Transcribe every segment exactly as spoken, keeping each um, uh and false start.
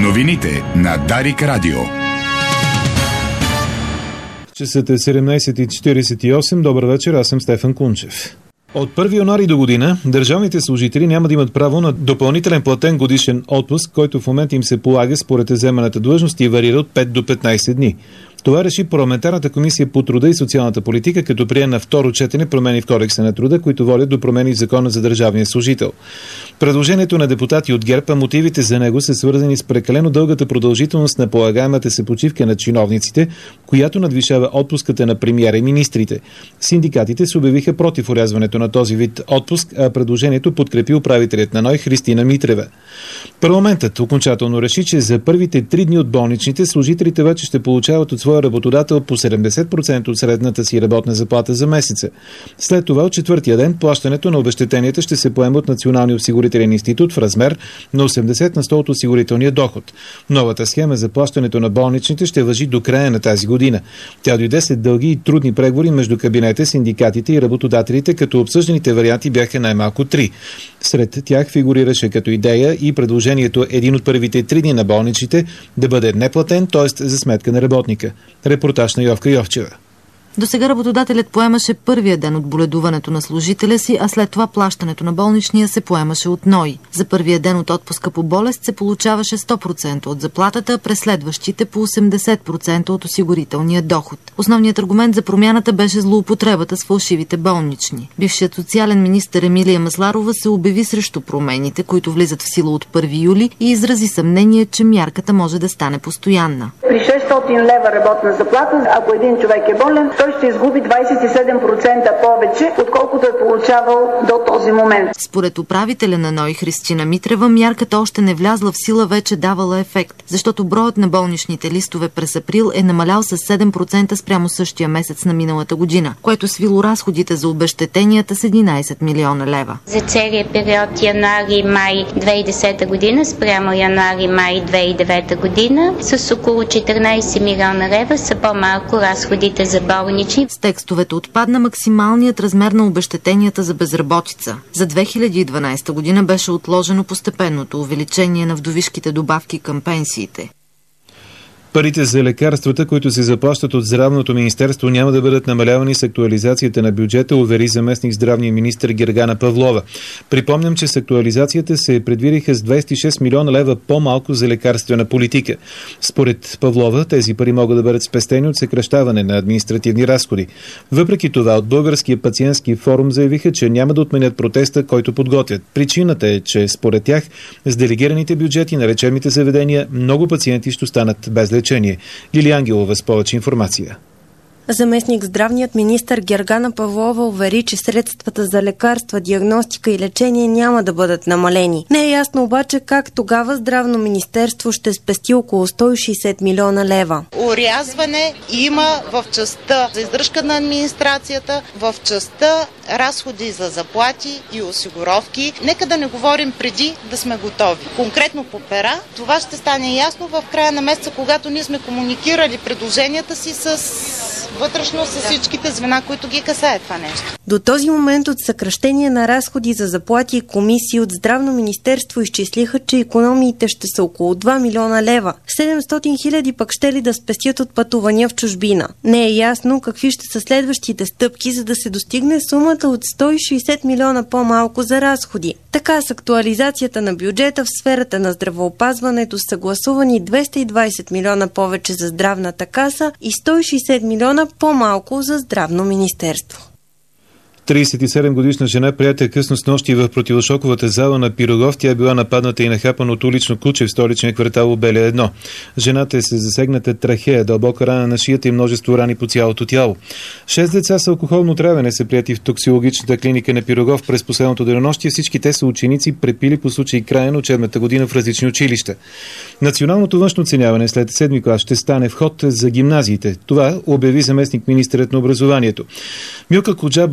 Новините на Дарик Радио. Часът е седемнайсет и четирийсет и осем. Добър вечер, аз съм Стефан Кунчев. От първи януари до година държавните служители няма да имат право на допълнителен платен годишен отпуск, който в момента им се полага според заеманата длъжност и варира от пет до петнайсет дни. Това реши парламентарната комисия по труда и социалната политика, като прие на второ четене промени в Кодекса на труда, които водят до промени в Закона за държавния служител. Предложението на депутати от ГЕРБ, а мотивите за него са свързани с прекалено дългата продължителност на полагаемата се почивка на чиновниците, която надвишава отпуската на премиера и министрите. Синдикатите се обявиха против орязването на този вид отпуск, а предложението подкрепи управителят на НОИ Христина Митрева. Парламентът окончателно реши, че за първите три дни от болничните служителите вече ще получават от своя работодател по седемдесет процента от средната си работна заплата за месеца. След това от четвъртия ден плащането на обезщетенията ще се поема от Националния осигурителен институт в размер на осемдесет на сто от осигурителния доход. Новата схема за плащането на болничните ще важи до края на тази година. Тя дойде след дълги и трудни преговори между кабинета, синдикатите и работодателите, като обсъжданите варианти бяха най-малко три. Сред тях фигурираше като идея и предложението един от първите три дни на болничните да бъде неплатен, т.е. за сметка на работника. Репортаж на Йовка Йовчева. До сега работодателят поемаше първия ден от боледуването на служителя си, а след това плащането на болничния се поемаше от НОИ. За първия ден от отпуска по болест се получаваше сто процента от заплатата, а през следващите по осемдесет процента от осигурителния доход. Основният аргумент за промяната беше злоупотребата с фалшивите болнични. Бившият социален министър Емилия Масларова се обяви срещу промените, които влизат в сила от първи юли, и изрази съмнение, че мярката може да стане постоянна. При шестстотин лева работна заплата, ако един човек е болен, той ще изгуби двайсет и седем процента повече, отколкото е получавал до този момент. Според управителя на НОИ Христина Митрева, мярката още не влязла в сила вече давала ефект, защото броят на болничните листове през април е намалял с седем процента спрямо същия месец на миналата година, което свило разходите за обезщетенията с единайсет милиона лева. За целия период януари-май две хиляди и десета година спрямо януари-май две хиляди и девета година с около четиринайсет милиона лева са по-малко разходите за болнични. С текстовете отпадна максималният размер на обезщетенията за безработица. За две хиляди и дванайсета година беше отложено постепенното увеличение на вдовишките добавки към пенсиите. Парите за лекарствата, които се заплащат от Здравното министерство, няма да бъдат намалявани с актуализацията на бюджета, увери заместник здравния министър Гергана Павлова. Припомням, че с актуализацията се предвидиха с двайсет и шест милиона лева по-малко за лекарствена политика. Според Павлова, тези пари могат да бъдат спестени от съкращаване на административни разходи. Въпреки това, от Българския пациентски форум заявиха, че няма да отменят протеста, който подготвят. Причината е, че според тях с делегираните бюджети на лечебните заведения много пациенти ще останат без лечение. Лилия Ангелова с повече информация. Заместник здравният министър Гергана Павлова увери, че средствата за лекарства, диагностика и лечение няма да бъдат намалени. Не е ясно обаче как тогава Здравно министерство ще спести около сто и шейсет милиона лева. Орязване има в частта за издръжка на администрацията, в частта разходи за заплати и осигуровки. Нека да не говорим преди да сме готови. Конкретно по пера, това ще стане ясно в края на месеца, когато ние сме комуникирали предложенията си с вътрешно с всичките звена, които ги касае това нещо. До този момент от съкращение на разходи за заплати и комисии от Здравно министерство изчислиха, че икономиите ще са около два милиона лева. седемстотин хиляди пък ще ли да спестят от пътувания в чужбина. Не е ясно какви ще са следващите стъпки, за да се достигне сумата от сто и шейсет милиона по-малко за разходи. Така с актуализацията на бюджета в сферата на здравеопазването са гласувани двеста и двайсет милиона повече за здравната каса и сто и шейсет милиона по-малко за Здравно министерство. трийсет и седем годишна жена, приета късно снощи в противошоковата зала на Пирогов. Тя е била нападната и нахапана от улично куче в столичния квартал Обеля едно. Жената е с засегната трахея, дълбока рана на шията и множество рани по цялото тяло. Шест деца с алкохолно отравяне са прияти в токсикологичната клиника на Пирогов през последното денонощие. Всички те са ученици, препили по случай края на учебната година в различни училища. Националното външно оценяване след седми клас ще стане вход за гимназиите. Това обяви заместник министърът на образованието. Милка Коджабашиева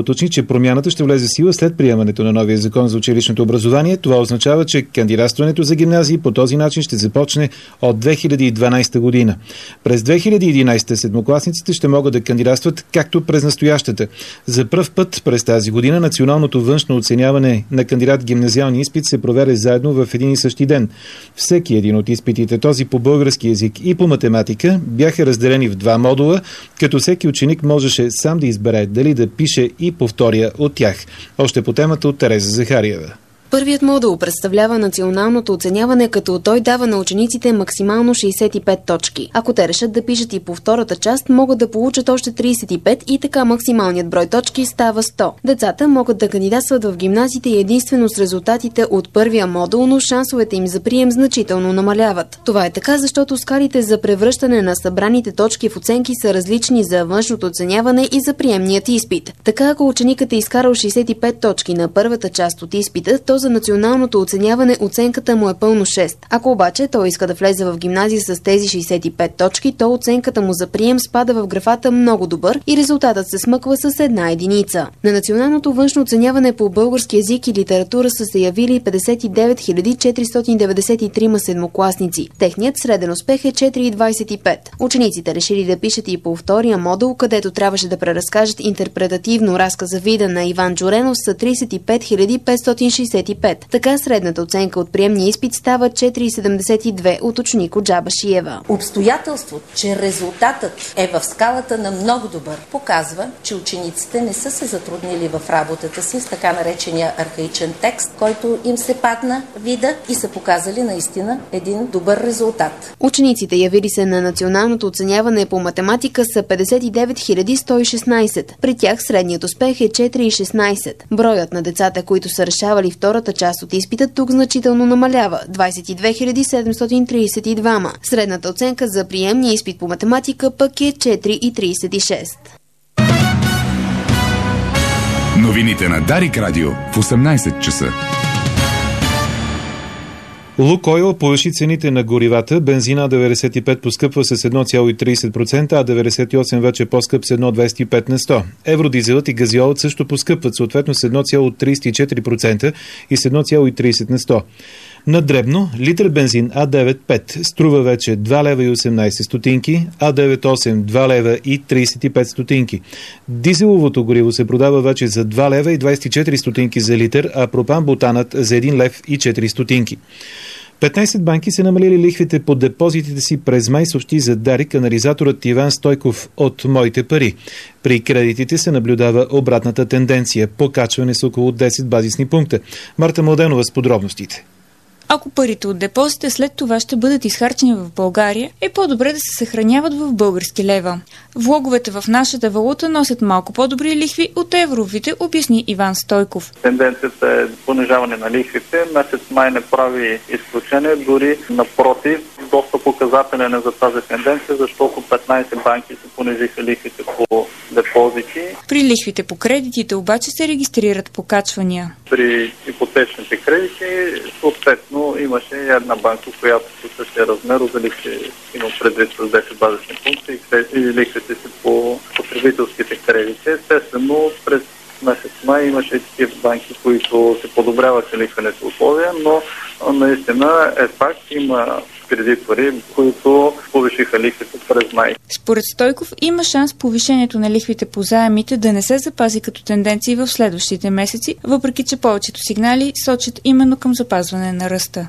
уточни, че промяната ще влезе в сила след приемането на новия закон за училищното образование. Това означава, че кандидатстването за гимназии по този начин ще започне от две хиляди и дванадесета година. През две хиляди и единадесета седмокласниците ще могат да кандидатстват както през настоящата. За пръв път през тази година националното външно оценяване на кандидат гимназиални изпит се проведе заедно в един и същи ден. Всеки един от изпитите, този по български език и по математика, бяха разделени в два модула, като всеки ученик можеше сам да избере дали да пише и повторя от тях. Още по темата от Тереза Захариева. Първият модул представлява националното оценяване, като той дава на учениците максимално шейсет и пет точки. Ако те решат да пишат и по втората част, могат да получат още тридесет и пет и така максималният брой точки става сто. Децата могат да кандидатстват в гимназиите единствено с резултатите от първия модул, но шансовете им за прием значително намаляват. Това е така, защото скалите за превръщане на събраните точки в оценки са различни за външното оценяване и за приемният изпит. Така, ако ученикът е изкарал шейсет и пет точки на първата част от изпита, то за националното оценяване оценката му е пълно шест. Ако обаче той иска да влезе в гимназия с тези шейсет и пет точки, то оценката му за прием спада в графата много добър и резултатът се смъква с една единица. На националното външно оценяване по български език и литература са се явили петдесет и девет хиляди четиристотин деветдесет и три седмокласници. Техният среден успех е четири цяло двадесет и пет. Учениците решили да пишат и по втория модул, където трябваше да преразкажат интерпретативно разказа Вида на Иван Джуренов, са тридесет и пет хиляди петстотин шейсет и пет. Така средната оценка от приемния изпит става четири цяло седемдесет и две, уточни Коджабашиева. Обстоятелството, че резултатът е в скалата на много добър, показва, че учениците не са се затруднили в работата си с така наречения архаичен текст, който им се падна вида и са показали наистина един добър резултат. Учениците, явили се на националното оценяване по математика, са петдесет и девет хиляди сто и шестнадесет. При тях средният успех е четири цяло шестнадесет. Броят на децата, които са решавали втората част от изпита, тук значително намалява – двадесет и две хиляди седемстотин тридесет и два. Средната оценка за приемния изпит по математика пък е четири цяло тридесет и шест. Новините на Дарик Радио в осемнадесет часа. Лукойл повиши цените на горивата. Бензин А деветдесет и пет поскъпва с едно цяло тридесет процента, А деветдесет и осем вече по-скъп с едно цяло двадесет и пет на сто. Евродизелът и газиолът също поскъпват, съответно с едно цяло тридесет и четири процента и с едно цяло тридесет на сто. На дребно, литър бензин А деветдесет и пет струва вече два лева и осемнадесет стотинки, А деветдесет и осем два лева и тридесет и пет стотинки. Дизеловото гориво се продава вече за два лева и двадесет и четири стотинки за литър, а пропан-бутанът за един лев и четири стотинки. петнадесет банки са намалили лихвите по депозитите си през май, съобщи за Дарик анализаторът Иван Стойков от Моите пари. При кредитите се наблюдава обратната тенденция – покачване с около десет базисни пункта. Марта Младенова с подробностите. Ако парите от депозите след това ще бъдат изхарчени в България, е по-добре да се съхраняват в български лева. Влоговете в нашата валута носят малко по-добри лихви от евровите, обясни Иван Стойков. Тенденцията е понижаване на лихвите. Месец май не прави изключение, дори напротив, доста показателен е за тази тенденция, защото петнадесет банки се понижиха лихвите по депозити. При лихвите по кредитите обаче се регистрират покачвания. При ипотечните кредити съответно имаше една банка, която по същия размер, дали ще има предвид с десет базисни пункта и лихвите си по потребителските кредити. Естествено, през месец май имаше и такива банки, които се подобряваха лихвените условия, но наистина е факт, има кредитори, които повишиха лихвите през май. Според Стойков има шанс повишението на лихвите по заемите да не се запази като тенденции в следващите месеци, въпреки че повечето сигнали сочат именно към запазване на ръста.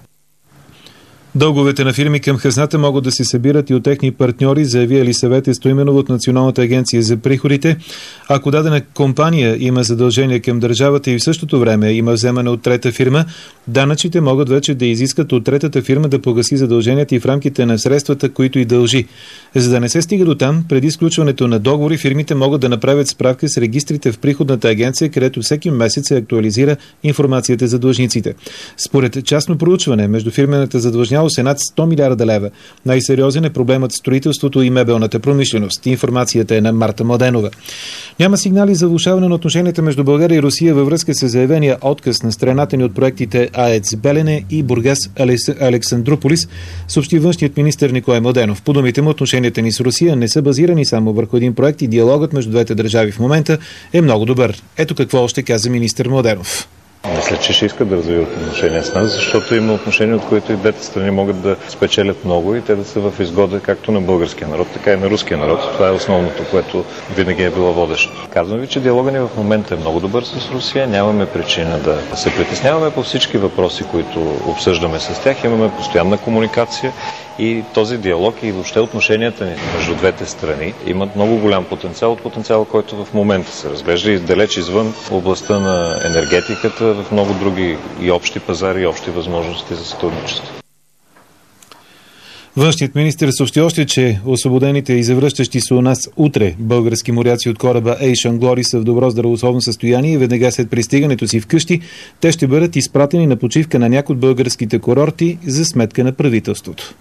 Дълговете на фирми към хазната могат да се събират и от техни партньори, заяви Елисавета Стоименова от Националната агенция за приходите. Ако дадена компания има задължения към държавата и в същото време има вземане от трета фирма, данъчите могат вече да изискат от третата фирма да погаси задълженията и в рамките на средствата, които и дължи. За да не се стига до там, преди сключването на договори, фирмите могат да направят справка с регистрите в приходната агенция, където всеки месец се актуализира информацията за длъжниците. Според частно проучване, междуфирмената задлъжнялост цялост е над сто милиарда лева. Най-сериозен е проблемът с строителството и мебелната промишленост. Информацията е на Марта Младенова. Няма сигнали за влошаване на отношенията между България и Русия във връзка с заявения отказ на страната ни от проектите АЕЦ Белене и Бургас Александрополис, съобщи външният министър Николай Младенов. По думите му, отношенията ни с Русия не са базирани само върху един проект и диалогът между двете държави в момента е много добър. Ето какво още каза министър Младенов. Мисля, че ще искат да развиват отношения с нас, защото има отношения, от които и двете страни могат да спечелят много и те да са в изгода както на българския народ, така и на руския народ. Това е основното, което винаги е било водещо. Казвам ви, че диалогът ни в момента е много добър с Русия. Нямаме причина да се притесняваме по всички въпроси, които обсъждаме с тях. Имаме постоянна комуникация и този диалог и въобще отношенията ни между двете страни имат много голям потенциал от потенциала, който в момента се разглежда и далеч извън областта на енергетиката, в много други и общи пазари, и общи възможности за сътрудничество. Външният министър съобщи още, че освободените и завръщащи се у нас утре български моряци от кораба Ocean Glory са в добро здравословно състояние и веднага след пристигането си вкъщи те ще бъдат изпратени на почивка на някои от българските курорти за сметка на правителството.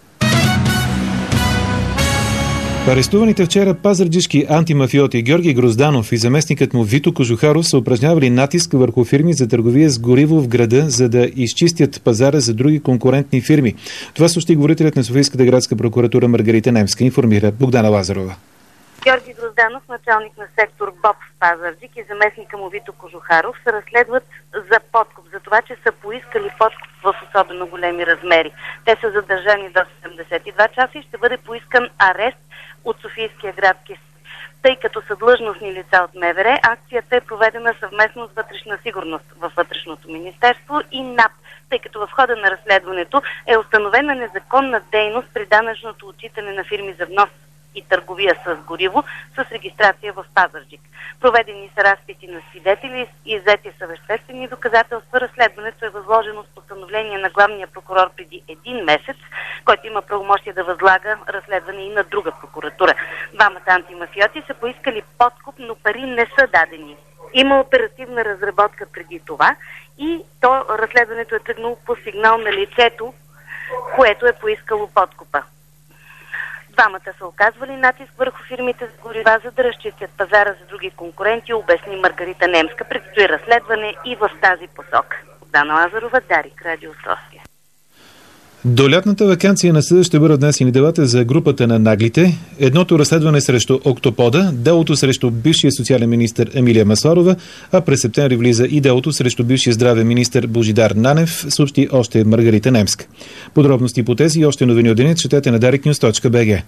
Арестуваните вчера пазарджишки антимафиоти Георги Грозданов и заместникът му Вито Кожухаров са упражнявали натиск върху фирми за търговия с гориво в града, за да изчистят пазара за други конкурентни фирми. Това съобщи говорителят на Софийската градска прокуратура Маргарита Немска, информира Богдана Лазарова. Георги Грозданов, началник на сектор БОП в Пазарджик и заместника му Вито Кожухаров се разследват за подкуп, за това, че са поискали подкуп в особено големи размери. Те са задържани до седемдесет и два часа и ще бъде поискан арест от Софийския градски съд. Тъй като са длъжностни лица от МВР, акцията е проведена съвместно с вътрешна сигурност във Вътрешното министерство и НАП, тъй като в хода на разследването е установена незаконна дейност при данъчното отчитане на фирми за внос и търговия с гориво с регистрация в Пазарджик. Проведени са разпити на свидетели и иззети са веществени доказателства. Разследването е възложено с постановление на главния прокурор преди един месец, който има правомощие да възлага разследване и на друга прокуратура. Двамата антимафиоти са поискали подкуп, но пари не са дадени. Има оперативна разработка преди това и то разследването е тръгнало по сигнал на лицето, което е поискало подкупа. Двамата са оказвали натиск върху фирмите за горива, за да разчистят пазара за други конкуренти, обясни Маргарита Немска. Предстои разследване и в тази посока. Богдана Лазарова, Дарик, Радио София. До лятната ваканция на съда ще бъдат внесени делата за групата на наглите, едното разследване срещу Октопода, делото срещу бившия социален министър Емилия Масларова, а през септември влиза и делото срещу бившия здравен министър Божидар Нанев, съобщи още Маргарита Немска. Подробности по тези и още новини от денят четете на дарик нюз точка би джи.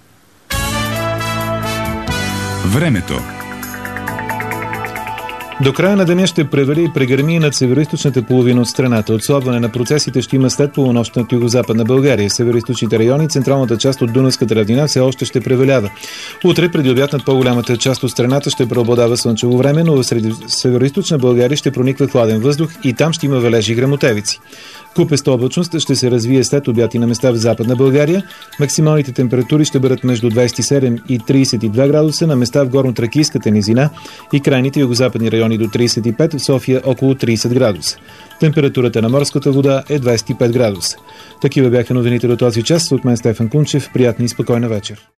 Времето. До края на деня ще превали и прегърми над североизточната половина от страната. Отслабване на процесите ще има след полунощната югозападна България. Североизточните райони, централната част от Дунавската равнина все още ще превалява. Утре преди обяд над по-голямата част от страната ще преобладава слънчево време, но в североизточна България ще прониква хладен въздух и там ще има валежи и гръмотевици. Купеста облачност ще се развие след обяд и на места в Западна България. Максималните температури ще бъдат между двадесет и седем и тридесет и два градуса, на места в горно-тракийската низина и крайните югозападни райони до тридесет и пет, в София около тридесет градуса. Температурата на морската вода е двадесет и пет градуса. Такива бяха новините до този час. От мен Стефан Кунчев. Приятна и спокойна вечер.